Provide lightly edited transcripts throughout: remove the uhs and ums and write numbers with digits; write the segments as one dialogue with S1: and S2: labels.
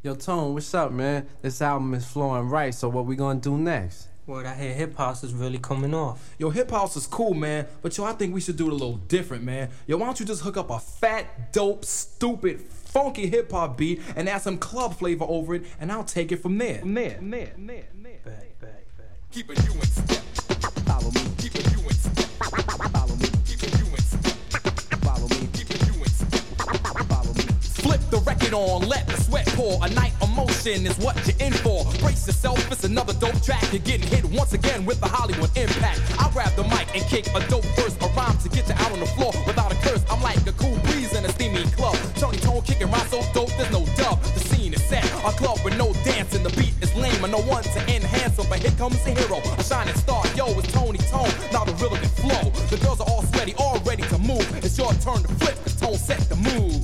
S1: Yo, Tone, what's up, man? This album is flowing right, so what we gonna do next?
S2: Word, I hear hip house is really coming off.
S3: Yo, hip house is cool, man, but yo, I think we should do it a little different, man. Yo, why don't you just hook up a fat, dope, stupid, funky hip hop beat and add some club flavor over it, and I'll take it from there.
S2: Back.
S4: Keeping you in step. Follow me. Keeping you in step. Follow me. Keeping you in step. Follow me. Keeping you in step. Follow me.
S5: Flip the record on, let the sweat pour. A night of motion is what you're in for. Brace yourself, it's another dope track. You're getting hit once again with the Hollywood impact. I'll grab the mic and kick a dope verse, a rhyme to get you out on the floor without a curse. I'm like a cool breeze in a steamy club. Tony Tone kicking rhymes so dope, there's no dub. The scene is set, a club with no dancing. The beat is lame and no one to enhance it. But here comes the hero, a shining star. Yo, it's Tony Tone, now the rhythm can flow. The girls are all sweaty, all ready to move. It's your turn to flip, cause Tone set the move.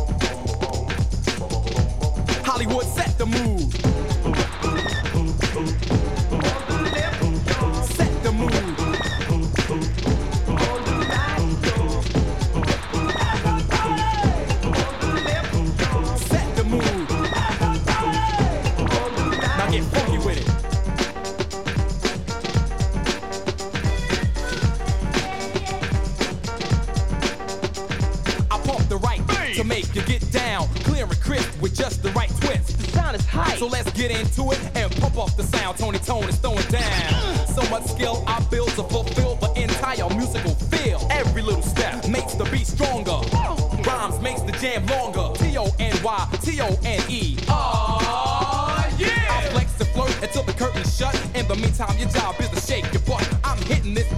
S5: Hollywood set the mood. Set the mood. Set the mood. Now get funky with it. I pump the right to make you get down, clear and crisp with just the right twist. The sound is high, so let's get into it and pump up the sound. Tony Tone is throwing down. So much skill I build to fulfill the entire musical feel. Every little step makes the beat stronger. Rhymes makes the jam longer. Tony, Tone. Yeah! I flex and flirt until the curtain's shut. In the meantime, your job is to shake your butt. I'm hitting this